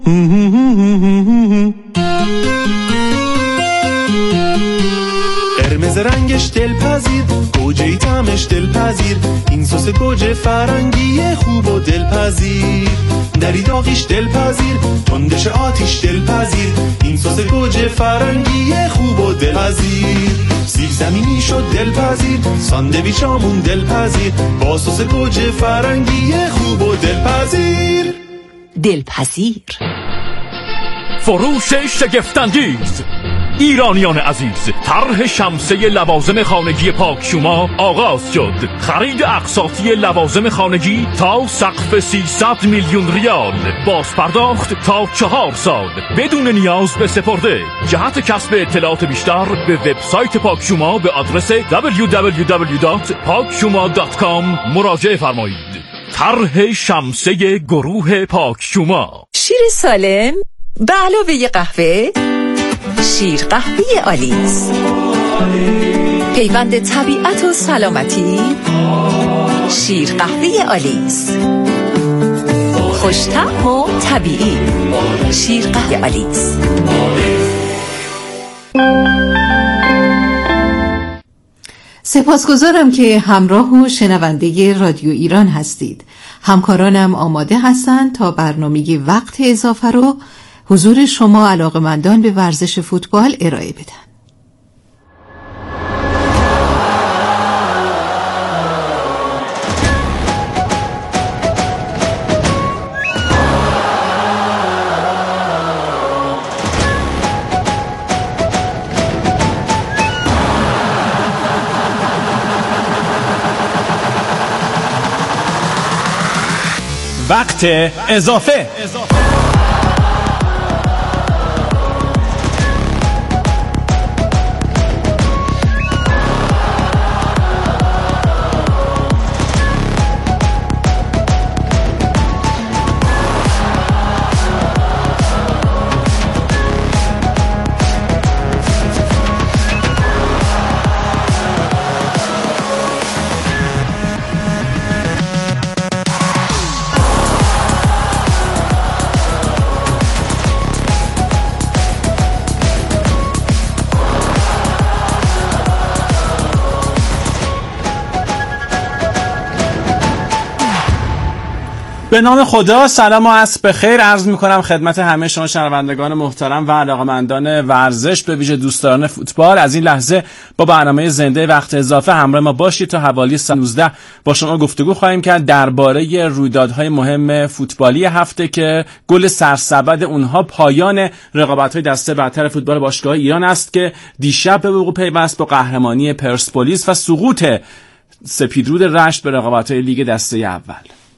قرمز رنگش دلپذیر، گوجه طعمش دلپذیر، این سس گوجه فرنگی خوب و دلپذیر. دری داغیش دلپذیر، تندش آتیش دلپذیر، این سس گوجه فرنگی خوب و دلپذیر. سیب زمینی شد دلپذیر، ساندویچامون دلپذیر، با سس گوجه فرنگی خوب و دلپذیر. دلپذیر. فروش شگفت‌انگیز. ایرانیان عزیز، طرح شمسه لوازم خانگی پاکشوما آغاز شد. خرید اقساطی لوازم خانگی تا سقف 300 میلیون ریال، بازپرداخت تا 4 سال بدون نیاز به سپرده. جهت کسب اطلاعات بیشتر به وبسایت پاکشوما به آدرس www.pakshuma.com مراجعه فرمایید. طرح شمسه گروه پاکشوما. شیر سالم به علاوه قهوه، شیر قهوه آلیس، پیوند طبیعت و سلامتی. شیر قهوه آلیس، خوش‌طعم و طبیعی. شیر قهوه آلیس. سپاسگزارم که همراه و شنونده رادیو ایران هستید. همکارانم آماده هستند تا برنامه وقت اضافه رو حضور شما علاقه‌مندان به ورزش فوتبال ارائه بدن. وقت اضافه. به نام خدا، سلام و عصر بخیر عرض می‌کنم خدمت همه شما شنوندگان محترم و علاقه‌مندان ورزش، به ویژه دوستداران فوتبال. از این لحظه با برنامه زنده وقت اضافه همراه ما باشید تا حوالی 19 با شما گفتگو خواهیم کرد درباره رویدادهای مهم فوتبالی هفته که گل سرسبد اونها پایان رقابت‌های دسته برتر فوتبال باشگاه ایران است که دیشب به وقوع پیوست با قهرمانی پرسپولیس و سقوط سپیدرود رشت به رقابت‌های لیگ دسته اول.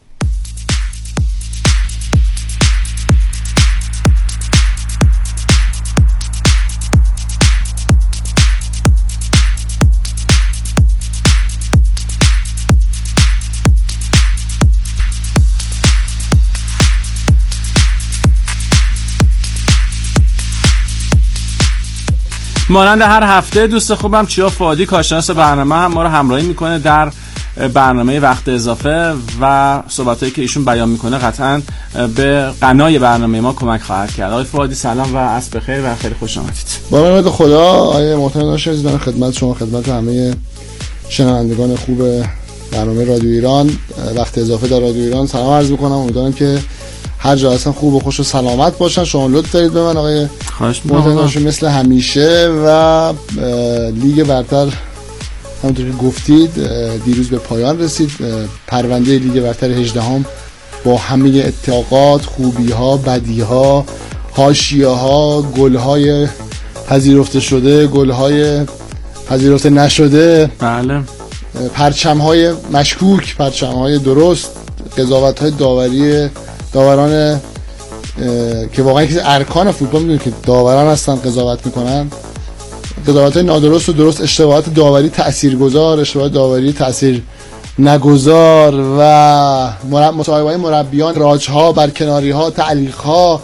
مانند هر هفته دوست خوبم چیا فادی کارشناس برنامه هم ما رو همراهی میکنه در برنامه وقت اضافه و صحبتایی که ایشون بیان میکنه قطعاً به غنای برنامه ما کمک خواهد کرد. آقای فادی سلام و عصر بخیر و خیلی خوش آمدید. با نام خدا آقای محترم ناشناس خدمت شما، خدمت همه شنوندگان خوب برنامه رادیو ایران وقت اضافه در رادیو ایران سلام عرض میکنم. امیدوارم که هر جا هستن خوب و خوش و سلامت باشن. شما لطف دارید به من آقای محترم مثل همیشه و لیگ برتر همونطور که گفتید دیروز به پایان رسید. پرونده لیگ برتر 18 با همه اتفاقات، خوبی ها، بدی ها، حاشیه ها، گل های پذیرفته شده، گل های پذیرفته نشده، بله، پرچم های مشکوک، پرچم های درست، قضاوت های داوران که واقعا که ارکان فوتبال میدونید که داوران هستن قضاوت میکنن، قضاوت های نادرست و درست، اشتباهات داوری تاثیرگذار، اشتباهات داوری تاثیر نگذار و مصاحبه‌های مربیان، راجها، برکناری‌ها، تعلیق‌ها،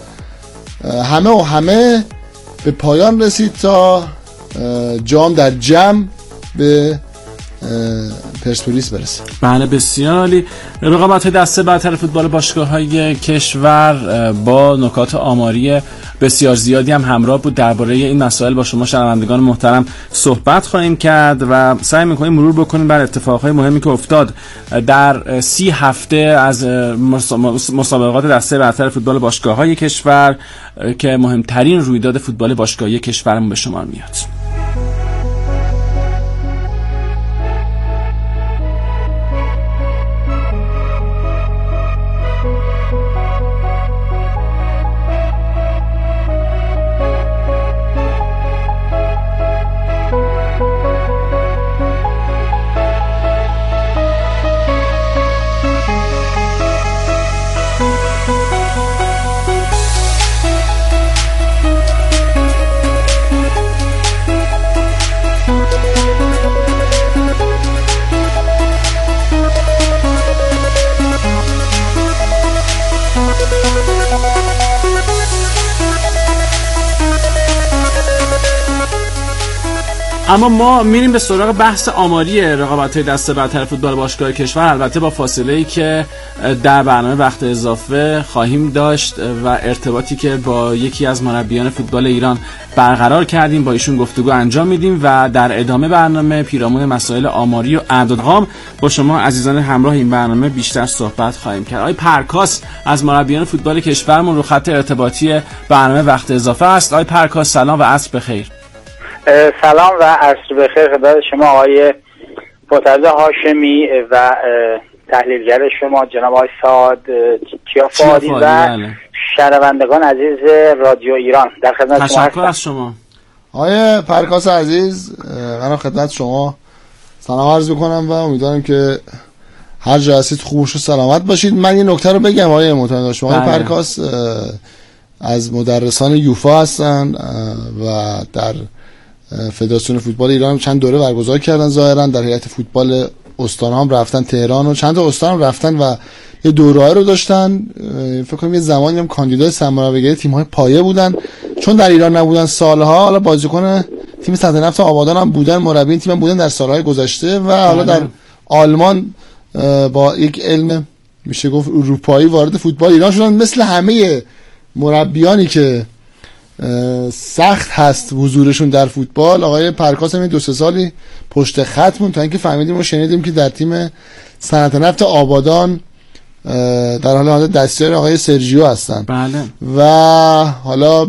همه به پایان رسید تا جام در جم به پرسپولیس برسه. بله بسیار عالی. رقابت دسته برتر فوتبال باشگاه‌های کشور با نکات آماری بسیار زیادی هم همراه بود. درباره این مسائل با شما شنوندگان محترم صحبت خواهیم کرد و سعی می‌کنیم مرور بکنیم بر اتفاقهای مهمی که افتاد در 30 هفته از مسابقات دسته برتر فوتبال باشگاه‌های کشور که مهمترین رویداد فوتبال باشگاهی کشورمون به شمار میاد. اما ما میریم به سراغ بحث آماری رقابت‌های دسته برتر فوتبال باشگاه کشور، البته با فاصله‌ای که در برنامه وقت اضافه خواهیم داشت و ارتباطی که با یکی از مربیان فوتبال ایران برقرار کردیم، با ایشون گفتگو انجام میدیم و در ادامه برنامه پیرامون مسائل آماری و اعدادغام با شما عزیزان همراه این برنامه بیشتر صحبت خواهیم کرد. آقای پرکاس از مربیان فوتبال کشورمون رو خط ارتباطی برنامه وقت اضافه است. آقای پرکاس سلام و عصر بخیر. سلام و عصر بخیر خدمت شما آقای مرتضی هاشمی و تحلیلگر شما جناب آقای سعاد کیافادی و شنوندگان عزیز رادیو ایران. در خدمت شما هستم. تشکر از شما. آقای پرکاس عزیز، من خدمت شما سلام عرض میکنم و امیدوارم که هر جا هستید خوب و سلامت باشید. من یه نکته رو بگم آقای مرتضی شما، آقای پرکاس از مدرسان یوفا هستن و در فدراسیون فوتبال ایران چند دوره برگزار کردن. ظاهرا در هیئت فوتبال استان هم رفتن تهران و چند تا استان هم رفتن و یه دوره‌ای رو داشتن. فکر کنم یه زمانی هم کاندیدای سرمربیگری تیم‌های پایه بودن، چون در ایران نبودن سالها. حالا بازیکن تیم سطح نفت آبادان هم بودن، مربی تیم هم بودن در سالهای گذشته و حالا در آلمان با یک علم میشه گفت اروپایی وارد فوتبال ایران شدن. مثل همه مربیانی که سخت هست حضورشون در فوتبال، آقای پرکاس هم 2-3 سالی پشت خطمون تا اینکه فهمیدیم و شنیدیم که در تیم صنعت نفت آبادان در حال دستیار آقای سرجیو هستن. بله. و حالا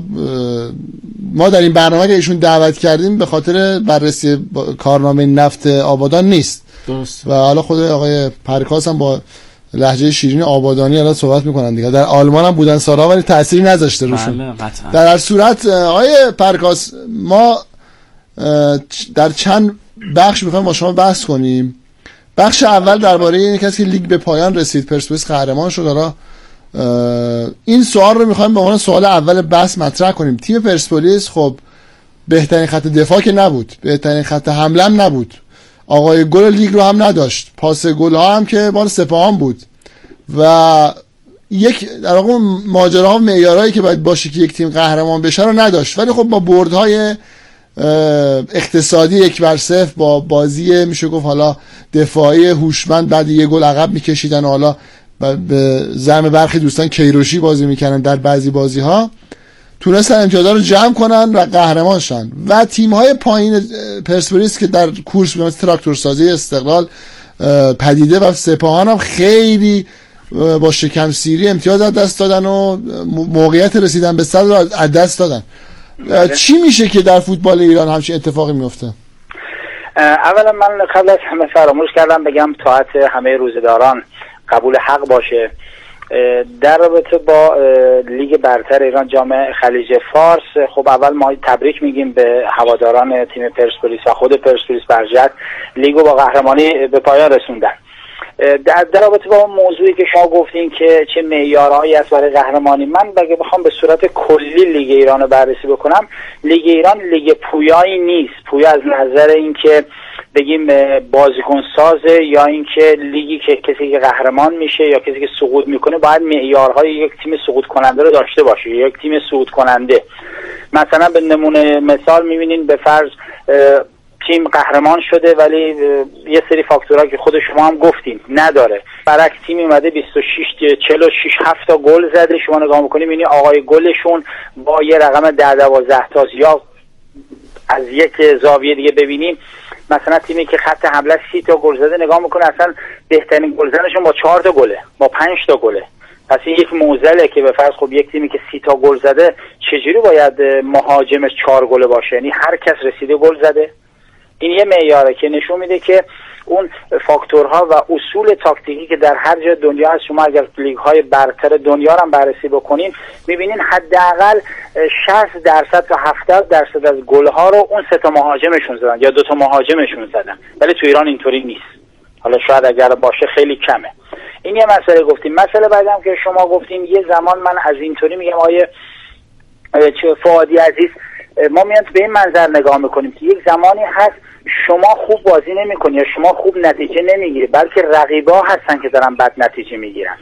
ما در این برنامه که ایشون دعوت کردیم به خاطر بررسی کارنامه نفت آبادان نیست. درست. و حالا خود آقای پرکاس هم با لهجه شیرین آبادانی الان صحبت میکنن دیگه. در آلمان هم بودن سالها ولی تأثیری نذاشته روشون. بله قطعا. در هر صورت آقای پرکاس، ما در چند بخش میخوایم با شما بحث کنیم. بخش اول درباره این کسی که لیگ به پایان رسید، پرسپولیس قهرمان شد. حالا این سوال رو میخوایم به عنوان سوال اول بحث مطرح کنیم. تیم پرسپولیس خب بهترین خط دفاع که نبود، بهترین خط حمله هم نبود، آقای گل لیگ رو هم نداشت، پاس گل ها هم که مال سپاهان بود و یک در واقع ماجراها و معیارهایی که باید باشه که یک تیم قهرمان بشه رو نداشت. ولی خب با بردهای اقتصادی 1-0 با بازی میشه گفت حالا دفاعی هوشمند، بعد یه گل عقب میکشیدن و حالا به زعم برخی دوستان کیروشی بازی میکنن در بعضی بازی ها، تونستن امتیازها رو جمع کنن و قهرمان شدن. و تیم‌های پایین پرسپولیس که در کورس مثل تراکتورسازی استقلال پدیده و سپاهان هم خیلی با شکم سیری امتیاز از دست دادن و موقعیت رسیدن به صدر رو از دست دادن. چی میشه که در فوتبال ایران همچین اتفاقی میفته؟ اولا من قبل از همه فراموش کردم بگم طاعت همه روزداران قبول حق باشه. در رابطه با لیگ برتر ایران جام خلیج فارس، خب اول ما تبریک میگیم به هواداران تیم پرسپولیس و خود پرسپولیس برجت، لیگو با قهرمانی به پایان رسوندن. در رابطه با موضوعی که شما گفتین که چه معیارهایی است برای قهرمانی، من اگه بخوام به صورت کلی لیگ ایران رو بررسی بکنم، لیگ ایران لیگ پویایی نیست. پویا از نظر اینکه بگیم بازیکن سازه یا اینکه لیگی که کسی که قهرمان میشه یا کسی که صعود میکنه باید معیارهای یک تیم صعود کننده رو داشته باشه. یک تیم صعود کننده مثلا به نمونه مثال میبینین به فرض تیم قهرمان شده ولی یه سری فاکتورها که خود شما هم گفتین نداره. برعکس تیم اومده 46 7 تا گل زده، شما نگاه می‌کنید می‌بینید آقای گلشون با یه رقم 10-12 تا، یا از یک زاویه دیگه ببینیم مثلا تیمی که خط حمله 30 تا گل زده نگاه می‌کنه اصلا بهترین گلزنشون با 4 تا گله، با 5 تا گله. پس این یک معضله که به فرض خب یک تیمی که 30 تا گل زده چجوری باید مهاجمش 4 گله باشه؟ یعنی هر کس رسیده گل زده. این یه معیاره که نشون میده که اون فاکتورها و اصول تاکتیکی که در هر جای دنیا هست، شما اگر لیگ‌های برتر دنیا رو هم بررسی بکنین می‌بینین حداقل 60% تا 70% از گل‌ها رو اون 3 تا مهاجمشون زدن یا 2 تا مهاجمشون زدن. ولی تو ایران اینطوری نیست. حالا شاید اگر باشه خیلی کمه. این یه مسئله گفتیم. مسئله بعدم که شما گفتین یه زمان من از اینطوری میگم آیه فؤادی عزیز، ما میان به این منظر نگاه میکنیم که یک زمانی هست شما خوب بازی نمیکنی یا شما خوب نتیجه نمیگیری، بلکه رقیبا هستن که دارن بد نتیجه میگیرن.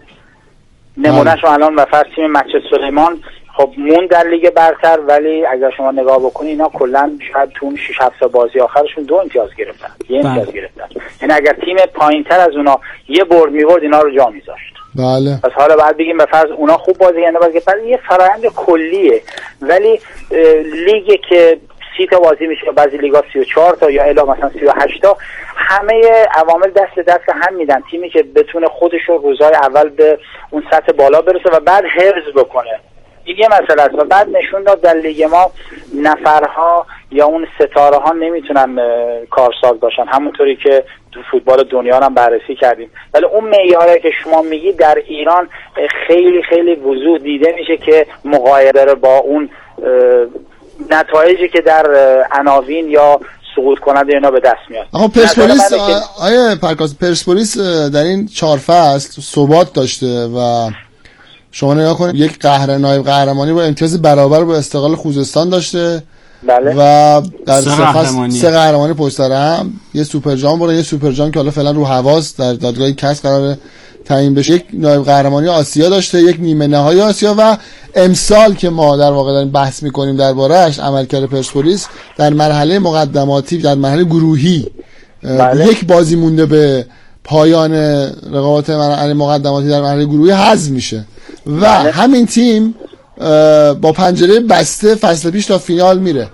نمونهش الان مثلا تیم مسجد سلیمان خب مون در لیگ برتر، ولی اگر شما نگاه بکنی اینا کلا شاید تو 6-7 بازی آخرشون 2 امتیاز گرفتن، 1 امتیاز گرفتن. یعنی اگر تیم پایینتر از اونا یه برد می‌برد اینا رو جا می‌ذاشت. بله. پس حالا بعد بگیم به فرض اونا خوب بازی کردن، بلکه یه فرآیند کلیه. ولی لیگی که 30 تا بازی میشه، بعضی لیگا 34 تا یا الی مثلا 38 تا، همه عوامل دست هم میدن. تیمی که بتونه خودش رو روزهای اول به اون سطح بالا برسه و بعد حفظ بکنه، این یه مسئله است. و بعد نشون داد در لیگ ما نفرها یا اون ستاره ها نمیتونن کارساز باشن، همونطوری که تو فوتبال دنیا هم بررسی کردیم. ولی اون معیاره که شما میگی در ایران خیلی خیلی وضوح دیده میشه که مغایره با اون نتایجی که در عناوین یا سقوط کننده اینا به دست میاد. آقا پرسپولیس آیه پرکاس، پرسپولیس در این 4 فصل ثبات داشته و شما نگاه کنید یک نایب قهرمانی با امتیاز برابر با استقلال خوزستان داشته. بله. و در 3 قهرمانی پشت سر هم، یه سوپر جام برده، یه سوپر جام که حالا فعلا رو حواس در دادگاه کاس قراره تعیین بشه، یک نایب قهرمانی آسیا داشته، یک نیمه نهایی آسیا و امسال که ما در واقع داریم بحث می‌کنیم درباره‌اش، عملکرد پرسپولیس در مرحله مقدماتی، در مرحله گروهی، بله. یک بازی مونده به پایان رقابت مرحله مقدماتی در مرحله گروهی حذف میشه و بله. همین تیم با پنجره بسته فصل پیش تا فینال میره.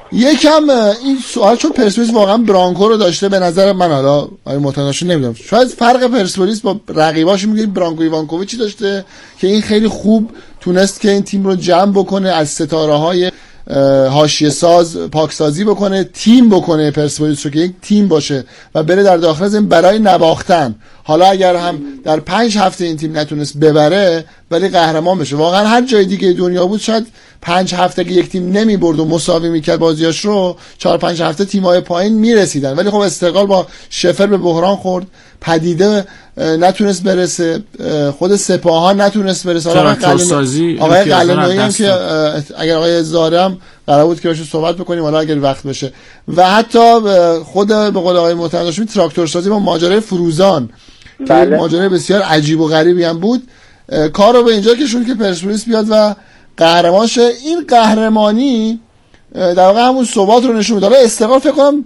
یکم این سوال، چون پرسپولیس واقعا برانکو رو داشته، به نظر من، حالا متناسب نمیدونم، شاید فرق پرسپولیس با رقیباش میگه برانکو ایوانکوویچی داشته که این خیلی خوب تونست که این تیم رو جمع بکنه، از ستاره‌های حاشیه ساز پاکسازی بکنه، تیم بکنه پرسپولیس رو که یک تیم باشه و بره در داخل زمین برای نباختن. حالا اگر هم در 5 هفته این تیم نتونست ببره ولی قهرمان بشه. واقعا هر جای دیگه دنیا بود شاید 5 هفته که یک تیم نمیبرد و مساوی میکرد بازیاش رو، 4-5 هفته تیم‌های پایین میرسیدن. ولی خب استقلال با شفر به بحران خورد، پدیده نتونست برسه، خود سپاهان نتونست برسه. آقای قلعه‌نویی هم که اگر آقای زاره هم قرار بود که باشه صحبت بکنیم حالا اگر وقت بشه، و حتی خود به قول آقای معتمدشمی تراکتورسازی با ماجرای فروزان، بله. ماجرای بسیار عجیب و غریبی هم بود، کار رو به اینجا کشوند که پرسپولیس بیاد و قهرمان شه. این قهرمانی در واقع همون ثبات رو نشون میده. حالا استقلال فکر کنم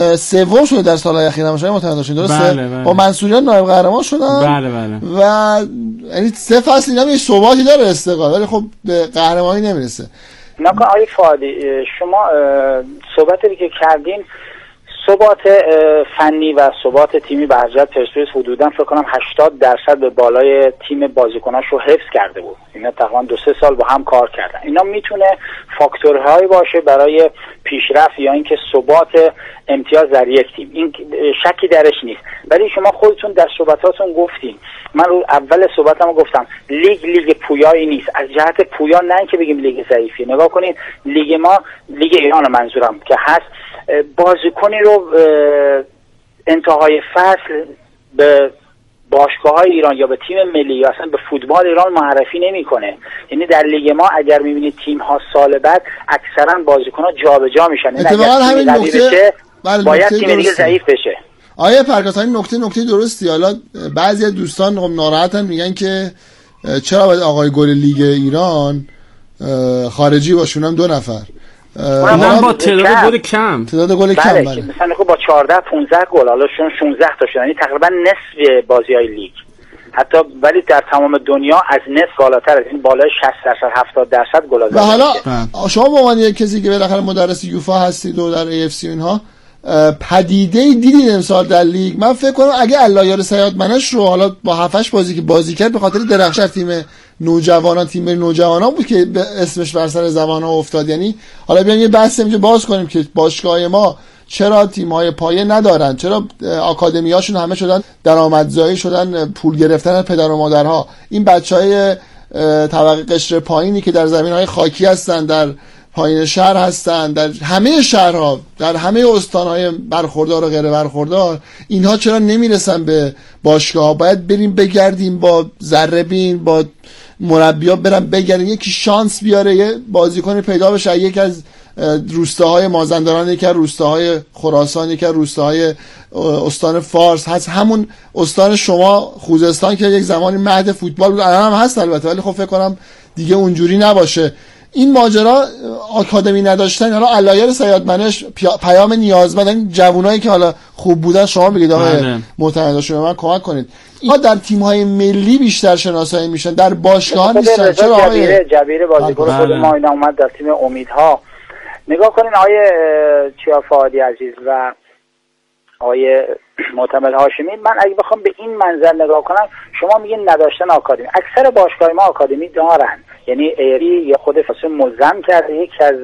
سوم شده در سال‌های اخیر، همشون متعادل درسته؟ بله بله. با منصوریان نایب قهرمان شدن. بله بله. و یعنی 3 فصل اینا یه ثباتی داره استقلال، ولی خب به قهرمانی نمیرسه. نکن آقای فؤادی، شما صحبتی که کردین ثبات فنی و ثبات تیمی به هر جهت پرسپولیس حدوداً فکر کنم 80% به بالای تیم بازیکناش رو حفظ کرده بود. اینا تقریبا 2-3 سال با هم کار کردن. اینا میتونه فاکتورهایی باشه برای پیشرفت یا اینکه ثبات امتیاز در یک تیم، این شکی درش نیست. ولی شما خودتون در صحبتاتون گفتین، من رو اول صحبتمو گفتم، لیگ پویایی نیست. از جهت پویا نه که بگیم لیگ ضعیفی، نگاه کنید لیگ ما، لیگ ایران منظورم که هست، بازیکنی رو انتهای فصل به باشگاه‌های ایران یا به تیم ملی یا اصلا به فوتبال ایران معرفی نمیکنه. یعنی در لیگ ما اگر میبینید تیم‌ها سال بعد اکثرا بازیکن‌ها جابجا میشن. اتفاقا همین نکته باید تیم دیگه ضعیف بشه. آیا پرکاس این نکته درستی؟ حالا بعضی از دوستان ناراحتن، میگن که چرا باید آقای گل لیگ ایران خارجی باشون، هم 2 نفر. اونم با تعداد گل کم. تعداد گل کم بله. مثلا با 14 15 گل، حالا 16 تا شدن، یعنی تقریبا نصف بازی‌های لیگ. حتی ولی در تمام دنیا از نصف بالاتر، این بالای 60% 70% گل زده. و حالا شما به عنوان یک کسی که بالاخره مدرس یوفا هستید و در AFC اینها پدیده دیدید امسال در لیگ، من فکر کنم اگه اللهیار سیادمنش رو حالا با 7-8 بازی که بازی کرد به خاطر درخشش تیم نوجوانان بود که اسمش بر سر زبان‌ها افتاد. یعنی حالا بیایم یه بحث اینجا باز کنیم که باشگاه ما چرا تیم‌های پایه ندارن، چرا آکادمی‌هاشون همه شدن درآمدزایی، شدن پول گرفتن پدر و مادرها. این بچهای طبقه قشر پایینی که در زمین‌های خاکی هستن، در پایین شهر هستن، در همه شهرها، در همه استان‌های برخوردار و غیر برخوردار، اینها چرا نمیرسن به باشگاه‌ها؟ باید بریم بگردیم با ذره‌بین، با مربی‌ها برن بگردیم، یکی شانس بیاره، یه بازیکن پیدا بشه، یکی از روستاهای مازندران، یکی از روستاهای خراسان، یکی از روستاهای استان فارس هست، همون استان شما خوزستان که یک زمانی مهد فوتبال بود، الان هم هست البته، ولی خب فکر کنم دیگه اونجوری نباشه. این ماجرا آکادمی نداشتن، حالا علایار سیادمنش پیام نیازمند، این جوانایی که حالا خوب بودن شما بگید آقای معتمدشون من کمک کنید، اینا در تیم‌های ملی بیشتر شناسایی میشن، در باشگاه‌ها نیستن. چرا آقای جبیر بازیکن خود ما اینا اومد در تیم امیدها، نگاه کنین آقای چیافادی عزیز و آقای معتمد هاشمی، من اگه بخوام به این منظر نگاه کنم، شما میگین نداشتن آکادمی، اکثر باشگاه ما آکادمی دارن، یعنی ایری یا خود فصل مزم کرده یکی از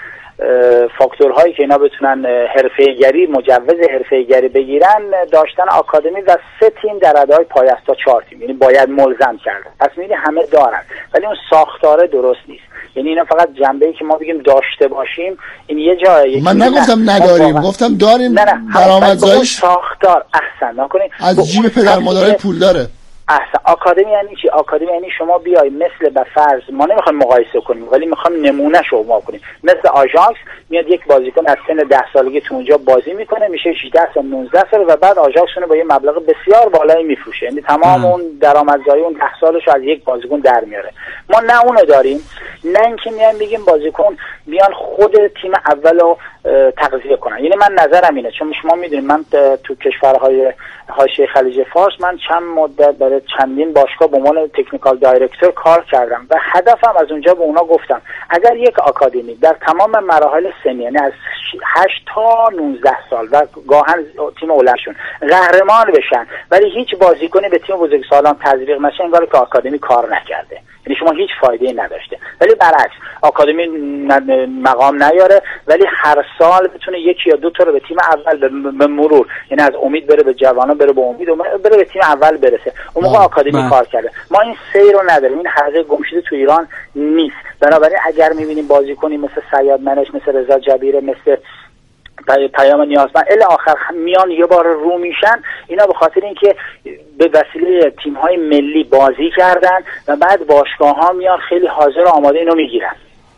فاکتورهایی که اینا بتونن حرفه‌ای‌گری، مجوز حرفه‌ای‌گری بگیرن، داشتن آکادمی و 3 تیم در رده‌های پایه است تا 4 تیم، یعنی باید ملزم کردن. پس می‌بینی همه دارن ولی اون ساختاره درست نیست. یعنی اینا فقط جنبه‌ای که ما بگیم داشته باشیم، این یه جایی، من نگفتم نداریم، گفتم داریم. درآمدزایی ساختار احسن نکنید، از جیب پدر مادرای پول داره. احسن. آکادمی یعنی چی؟ آکادمی یعنی شما بیای مثل به فرض، ما نمیخوایم مقایسه کنیم ولی میخوایم نمونه شو ما کنیم، مثل آژاکس میاد یک بازیکن از سن 10 سالگی تو اونجا بازی میکنه، میشه 18 سال 19 سال و بعد آژاکس اون با یه مبلغ بسیار بالایی میفروشه، یعنی تمام اون درآمدزایی اون 10 سالش از یک بازیکن در میاره. ما نه اونو داریم، نه اینکه میایم بگیم بازیکن بیان خود تیم اولو تغذیه کنن. یعنی من نظرم اینه، چون شما میدونید من تو کشورهای حاشیه خلیج فارس من چند مدت برای چندین باشگاه به عنوان تکنیکال دایرکتور کار کردم و هدفم از اونجا به اونا گفتم اگر یک آکادمی در تمام مراحل سنی، یعنی از 8 تا 19 سال و گاهن تیم اولشون قهرمان بشن ولی هیچ بازیکنی به تیم بزرگسالان تزریق نشه، انگار که آکادمی کار نکرده، یعنی شما هیچ فایده‌ای نداشته. ولی برعکس آکادمی مقام نیاره ولی هر سال بتونه یکی یا دو تا رو به تیم اول به مرور، یعنی از امید بره به جوانان، بره به امید بره به تیم اول برسه، اون موقع آکادمی کار کرده. ما این سیر رو نداریم، این حلقه گمشده تو ایران نیست. بنابراین اگر می‌بینیم بازیکنی مثل سیادمنش، مثل رضا جبیره، مثل پیام نیازمند الی آخر میان یه بار رو میشن، اینا به خاطر اینکه به وسیله تیم‌های ملی بازی کردن و بعد باشگاه‌ها میان خیلی حاضر و آماده اینو میگیرن.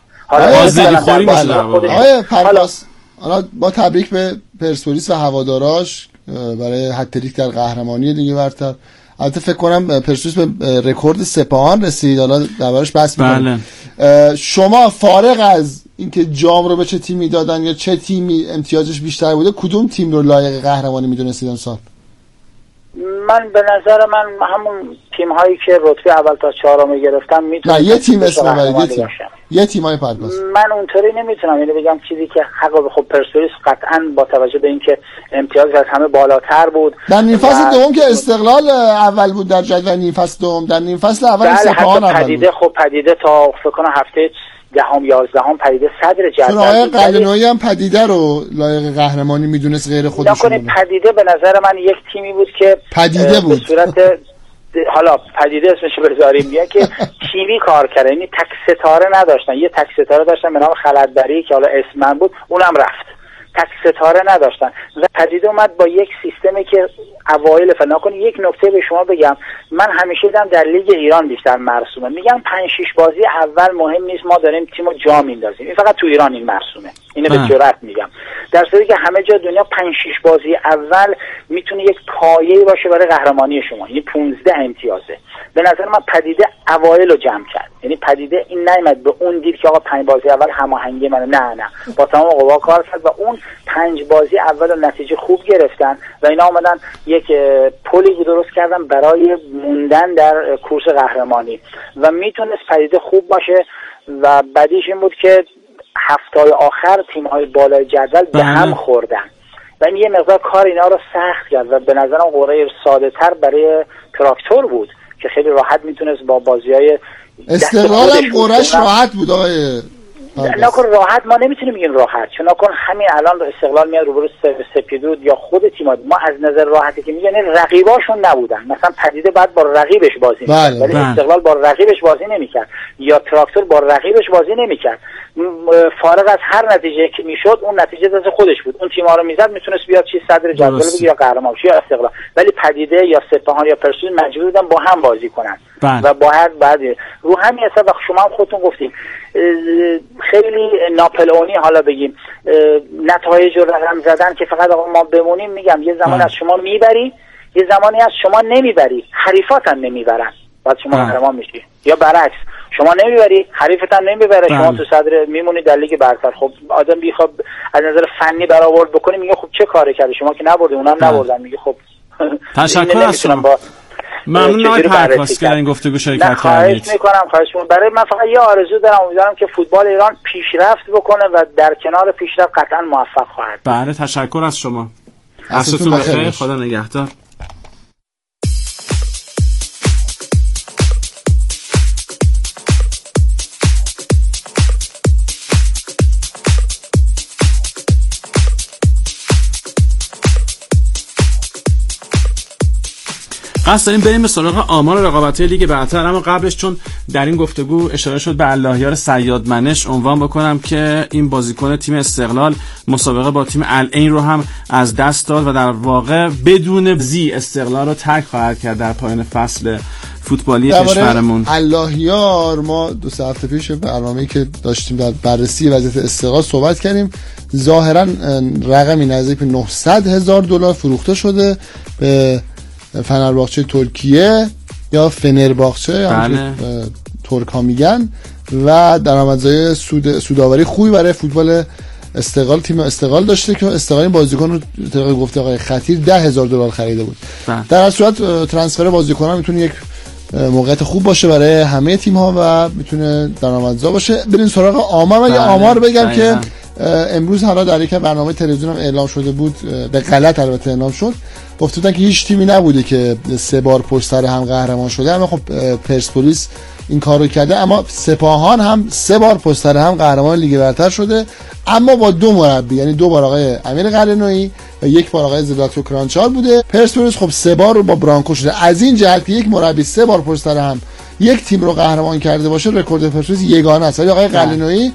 حالا با تبریک به پرسپولیس و هواداراش برای هتریک در قهرمانی لیگ برتر. البته فکر کنم پرسپولیس به رکورد سپاهان رسید، حالا دربارش بحث می‌کنیم. شما فارغ از اینکه جام رو به چه تیمی دادن یا چه تیمی امتیازش بیشتر بوده، کدوم تیم رو لایق قهرمانی میدونستید امسال؟ من به نظر من همون تیم هایی که رتبه اول تا 4 گرفتن میتونم. نه یه تیم اسم ببرید، یه تیمای پرواز. من اونطوری نمیتونم، یعنی بگم چیزی که حق خب پرسپولیس قطعا با توجه به اینکه امتیاز از همه بالاتر بود در نیم فصل دوم که استقلال اول بود در جدول نیم فصل دوم، در نیم فصل اول سپاهان اول پدیده بود. خب پدیده تا فکر کنم هفته 10-11 پدیده صدر جدول. آقای قلنویی هم پدیده رو لایق قهرمانی میدونست غیر خودش. پدیده به نظر من یک تیمی بود که پدیده بود به صورت حالا پدیده اسمش بذاریم میگه که تیمی کار کرده، یعنی تک ستاره نداشتن، یه تک ستاره داشتن به نام خلدبری که حالا اسم من بود، اونم رفت. تک ستاره نداشتن و پدیده اومد با یک سیستمی که اوایل فنا کنی. یک نکته به شما بگم، من همیشه دیدم در لیگ ایران بیشتر مرسومه، میگم 5-6 بازی اول مهم نیست، ما داریم تیمو جا میندازیم، این فقط تو ایران این مرسومه، اینو به جرئت میگم. در صورتی که همه جا دنیا 5-6 بازی اول میتونه یک پایه‌ای باشه برای قهرمانی شما، یعنی 15 امتیازه. به نظر من پدیده اوایل رو جمع کرد، یعنی پدیده این نیامد به اون دید که آقا 5 بازی اول هماهنگی منه، نه با تمام قوا کار کرد و اون 5 بازی اول رو نتیجه خوب گرفتن و اینا اومدن یک پلی درست کردن برای موندن در کورس قهرمانی و میتونست پدیده خوب باشه. و بعدیش این بود که هفته‌های آخر تیم‌های بالای جدول به هم خوردن و این یه مقدار کار اینا رو سخت کرد و به نظرم قرعه ساده‌تر برای تراکتور بود که خیلی راحت میتونست با بازی‌های استقلال هم قرعه‌اش راحت بود آقای ناکن. راحت ما نمیتونیم بگیم راحت، چون ناکن همین الان استقلال میاد روبرو سپیدرود یا خود تیم‌ها، ما از نظر راحتی که میگن رقیباشون نبودن. مثلا پدیده بعد با رقیبش بازی می‌کرد ولی استقلال با رقیبش بازی نمی‌کرد یا تراکتور با رقیبش بازی نمی‌کرد. فارغ از هر نتیجه که میشد اون نتیجه دست خودش بود، اون تیم‌ها رو میزد میتونست بیاد چی صدر جدول بگیره یا قهرمان بشه یا استقلال، ولی پدیده یا سپاهان یا پرسپولیس مجبور بودن با هم بازی کنن و باید بعد رو همین حساب شما هم خودتون گفتین خیلی ناپلئونی حالا بگیم نتایج رو رقم زدن که فقط آقا ما بمونیم. میگم یه زمان از شما میبری، یه زمانی از شما نمیبری، حریفات هم نمیبرن بعد شما قهرمان میشی، یا برعکس شما نمیبری حریفت هم نمیبره شما تو صدر میمونی در لیگ برتر. خب آدم بیخواد از نظر فنی برآورد بکنه میگه خب چه کاری کردی شما که نبردی اونم نبردن، میگه خب تشکر از شما. ممنون آقای پرکاس که این گفتگو شرکت کردید. خواهش می‌کنم. برای من فقط یه آرزو دارم، امیدوارم که فوتبال ایران پیشرفت بکنه و در کنار پیشرفت قطعا موفق خواهد. بله تشکر از شما. عصرتون بخیر. خدا نگهدار. قصد داریم بریم به سراغ آمار رقابت‌های لیگ برتر، اما قبلش چون در این گفتگو اشاره شد به اللهیار صیادمنش عنوان بکنم که این بازیکن تیم استقلال مسابقه با تیم العین رو هم از دست داد و در واقع بدون استقلال رو ترک خواهد کرد در پایان فصل فوتبالی کشورمون. اللهیار ما 2 هفته پیش برنامه‌ای که داشتیم در بررسی وضعیت استقلال صحبت کردیم، ظاهرا رقمی نزدیک به $900,000 فروخته شده به فنرباغچه ترکیه یا فنرباغچه ترک ها میگن و درآمدزایی سودآوری خوبی برای فوتبال استقلال تیم استقلال داشته که استقلال این بازیکن رو طبق گفته آقای خطیر $10,000 خریده بود. در هر صورت ترانسفر بازیکن‌ها میتونه یک موقعیت خوب باشه برای همه تیم‌ها و میتونه درآمدزا باشه. بریم سراغ آمار. من یه آمار بگم که امروز حالا در یک برنامه تلویزیون هم اعلام شده بود، به غلط البته اعلام شد، گفته بودن که هیچ تیمی نبوده که 3 بار پشت سر هم قهرمان شده، اما خب پرسپولیس این کارو کرده، اما سپاهان هم 3 بار پشت سر هم قهرمان لیگ برتر شده، اما با 2 مربی، یعنی 2 بار آقای امیر قلعه‌نویی و 1 بار آقای زلاتکو کرانچار بوده. پرسپولیس خب 3 بار رو با برانکو شده. از این جهت که یک مربی 3 بار پشت سر هم یک تیم رو قهرمان کرده باشه رکورد پرسپولیس یگانه است، ولی آقای قلعه‌نویی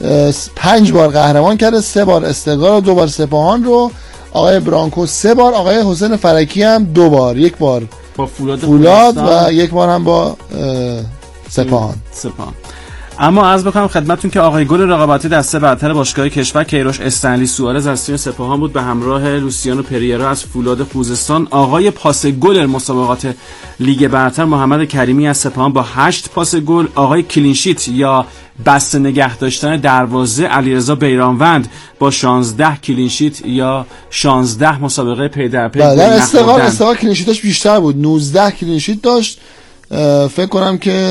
5 بار قهرمان کرده، 3 بار استقلال و 2 بار سپاهان رو، آقای برانکو 3 بار، آقای حسین فرکی هم 2 بار، 1 بار با فولاد و 1 بار هم با سپاهان. اما عرض بکنم خدمتتون که آقای گل رقابتی دسته برتر باشگاه کشور کیروش استنلی سوارز از تیم سپاهان بود به همراه لوسیانو پریرا از فولاد خوزستان. آقای پاس گل مسابقات لیگ برتر محمد کریمی از سپاهان با 8 پاس گل. آقای کلینشیت یا بسته نگه داشتن دروازه علیرضا بیرانوند با 16 کلینشیت یا 16 مسابقه پی در پی. در استقلال کلینشیتش بیشتر بود، 19 کلینشیت داشت. فکر کنم که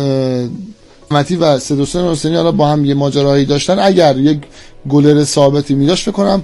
متی و سیدوسن حسینی حالا با هم یه ماجرایی داشتن، اگر یک گلر ثابتی می‌داشت فکر کنم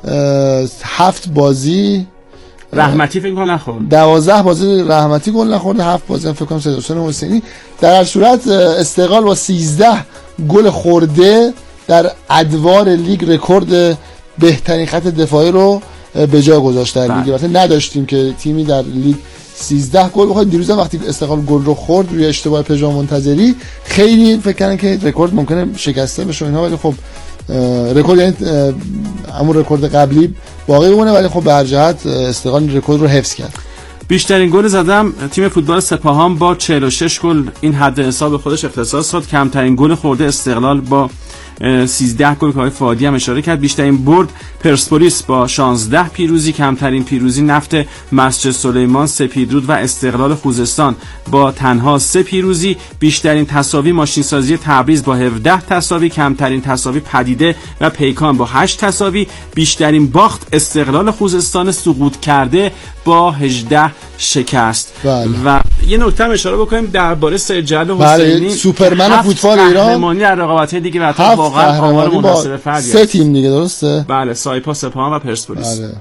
7 بازی رحمتی فکر کنم نخورد، 12 بازی رحمتی گل نخورده، 7 بازی هم فکر کنم سیدوسن حسینی. در هر صورت استقلال با 13 گل خورده در ادوار لیگ رکورد بهترین خط دفاعی رو به جا گذاشت در لیگ. البته نداشتیم که تیمی در لیگ 13 گل بخواد. دیروز هم وقتی استقلال گل رو خورد روی اشتباه پژمان منتظری خیلی فکر کردن که رکورد ممکنه شکسته بشه اینها، ولی خب رکورد یعنی همون رکورد قبلی باقی بمونه، ولی خب به هر جهت استقلال رکورد رو حفظ کرد. بیشترین گل زدم تیم فوتبال سپاهان با 46 گل این حد حساب خودش اختصاص داد. کمترین گل خورده استقلال با 13 گل که آقای فادی هم اشاره کرد. بیشترین برد پرسپولیس با 16 پیروزی، کمترین پیروزی نفت مسجد سلیمان، سپیدرود و استقلال خوزستان با تنها 3 پیروزی. بیشترین تساوی ماشینسازی تبریز با 17 تساوی، کمترین تساوی پدیده و پیکان با 8 تساوی. بیشترین باخت استقلال خوزستان سقوط کرده با 18 شکست. بله. و یه نکته اشاره بکنیم درباره سید جلال حسینی، سوپرمن فوتبال ایران، قهرمانی در رقابت‌های دیگه و واقعا آمار مناسب فردی 3 تیم دیگه، درسته؟ بله، سایپا، سپاهان و پرسپولیس. بله.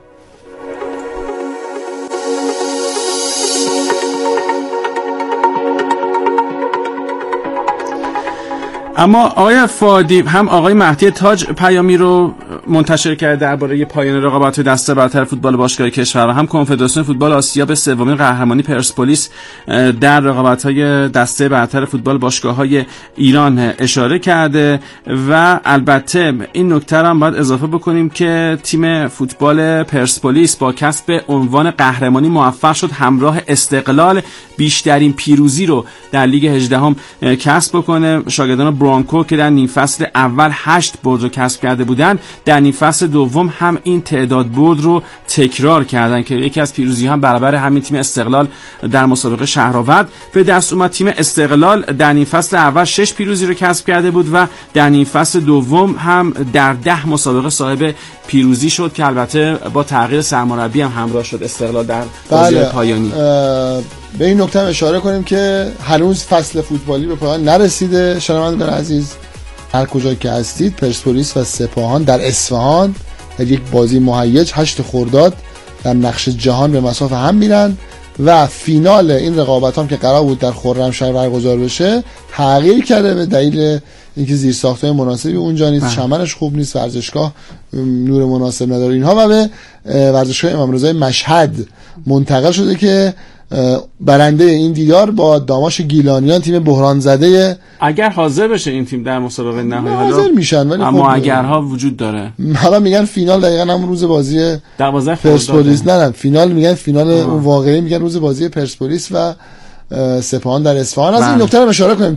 اما آقای فادی، هم آقای مهدی تاج پیامی رو منتشر کرده درباره پایان رقابت دسته برتر فوتبال باشگاه کشور و هم کنفدراسیون فوتبال آسیا به سومین قهرمانی پرسپولیس در رقابت‌های دسته برتر فوتبال باشگاه‌های ایران اشاره کرده. و البته این نکته رو هم باید اضافه بکنیم که تیم فوتبال پرسپولیس با کسب عنوان قهرمانی موفق شد همراه استقلال بیشترین پیروزی رو در لیگ 18 کسب بکنه. شاگردان برانکو که در نیم فصل اول 8 برد رو کسب کرده بودن، در نیم فصل دوم هم این تعداد برد رو تکرار کردن که یکی از پیروزی هم برابر همین تیم استقلال در مسابقه شهرآورد به دست اومد. تیم استقلال در نیم فصل اول 6 پیروزی رو کسب کرده بود و در نیم فصل دوم هم در 10 مسابقه صاحب پیروزی شد که البته با تغییر سرمربی هم همراه شد استقلال در بازی پایانی. به این نکته اشاره کنیم که هنوز فصل فوتبالی به پایان نرسیده. شنوندگان عزیز، هر کجا که هستید، پرسپولیس و سپاهان در اصفهان در یک بازی مهیج 8 خرداد در نقش جهان به مصاف هم میرن و فینال این رقابت هم که قرار بود در خرمشهر برگزار بشه تغییر کرده به دلیل اینکه زیرساخت‌های مناسبی اونجا نیست، چمنش خوب نیست، ورزشگاه نور مناسب نداره اینها، و به ورزشگاه امام رضا مشهد منتقل شده که برنده این دیدار با داماش گیلانیان، تیم بحران زده، اگر حاضر بشه این تیم در مسابقه نهایی حاضر میشن، ولی اما اگرها وجود داره. حالا میگن فینال دقیقاً همون روز بازی 12 پرسپولیس، نه فینال میگن فینال اون واقعی میگن روز بازی پرسپولیس و سپاهان در اصفهان. از این نکته رو اشاره کنیم،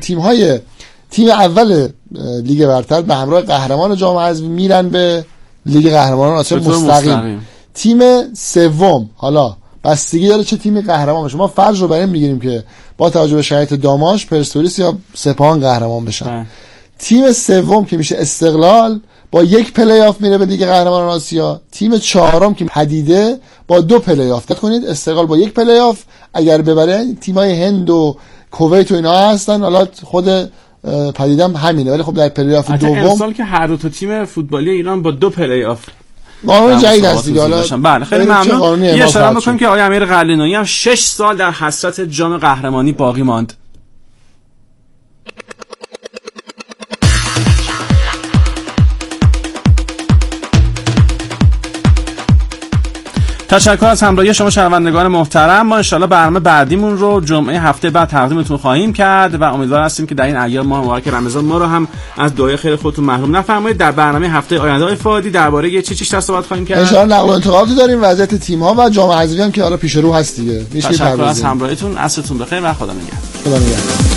تیم اول لیگ برتر به همراه قهرمان جام حذفی میرن به لیگ قهرمانان آسیا مستقیم. تیم سوم حالا بستگی داره چه تیمی قهرمان بشه. ما فرض رو بر این میگیریم که با توجه به شرایط داماش پرسپولیس یا سپاهان قهرمان بشن. تیم سوم که میشه استقلال با 1 پلی آف میره به لیگ قهرمانان آسیا. تیم چهارم که پدیده با 2 پلی آف. دقت کنید، استقلال با 1 پلی آف اگر ببره، تیمای هند و کویت و اینا هستن، حالا خود پدیدم همینه، ولی خب در پلی آف دوم امسال که هر دو تا تیم فوتبالی ایران با 2 پلی آف قانون جدید هست دیگه. حالا بله، خیلی ممنون. یه اشاره می‌کنم که آقای امیر قلعه‌نویی هم 6 سال در حسرت جام قهرمانی باقی ماند. تشکر از همراهی شما شنوندگان محترم. ما انشالله برنامه بعدیمون رو جمعه هفته بعد تقدیمتون خواهیم کرد و امیدوار هستیم که در این ایام ماه مبارک رمضان ما رو هم از دعای خیر خودتون محروم نفرمایید. در برنامه هفته آینده آقای فادی درباره چه چیزی صحبت خواهیم کرد. انشالله نقل و انتقالاتی داریم، وضعیت تیم‌ها و جام حذفی هم که حالا پیش رو هست دیگه. تشکر از همراهیتون، عصرتون بخیر و خدا نگهدار. خدا نگهدار.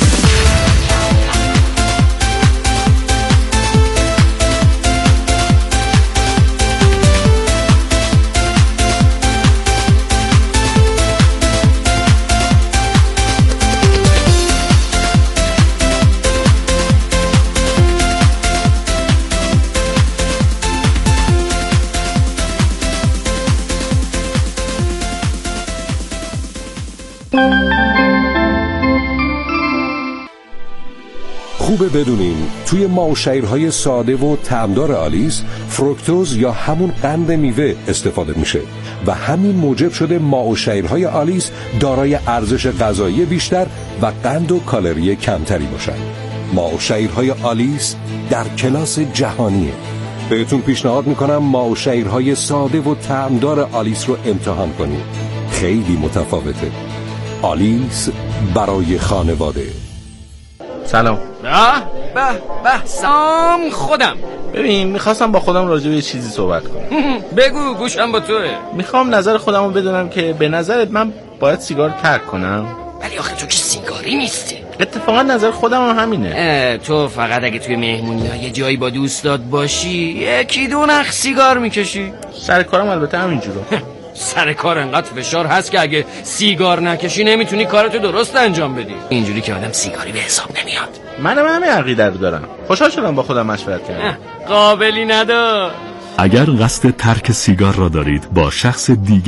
خوبه بدونین توی ماوشیرهای ساده و طعمدار آلیس فروکتوز یا همون قند میوه استفاده میشه و همین موجب شده ماوشیرهای آلیس دارای ارزش غذایی بیشتر و قند و کالری کمتری باشن. ماوشیرهای آلیس در کلاس جهانیه. بهتون پیشنهاد میکنم ماوشیرهای ساده و طعمدار آلیس رو امتحان کنید. خیلی متفاوته. آلیس برای خانواده. سلام. به سلام. خودم ببین میخواستم با خودم راجع به یه چیزی صحبت کنم. بگو، گوشم با توه. میخوام نظر خودم رو بدونم که به نظرت من باید سیگار ترک کنم؟ ولی آخه تو که سیگاری نیستی. اتفاقا نظر خودم هم همینه. تو فقط اگه توی مهمونی ها یه جایی با دوستات باشی یکی دو نخ سیگار میکشی. سر کارم البته همینجوره. سر کار انقدر فشار هست که اگه سیگار نکشی نمیتونی کارتو درست انجام بدی. اینجوری که آدم سیگاری به حساب نمیاد. منم همین عقیده رو دارم. خوشحال شدم با خودم مشورت کردم. قابلی ندار. اگر قصد ترک سیگار را دارید با شخص دیگه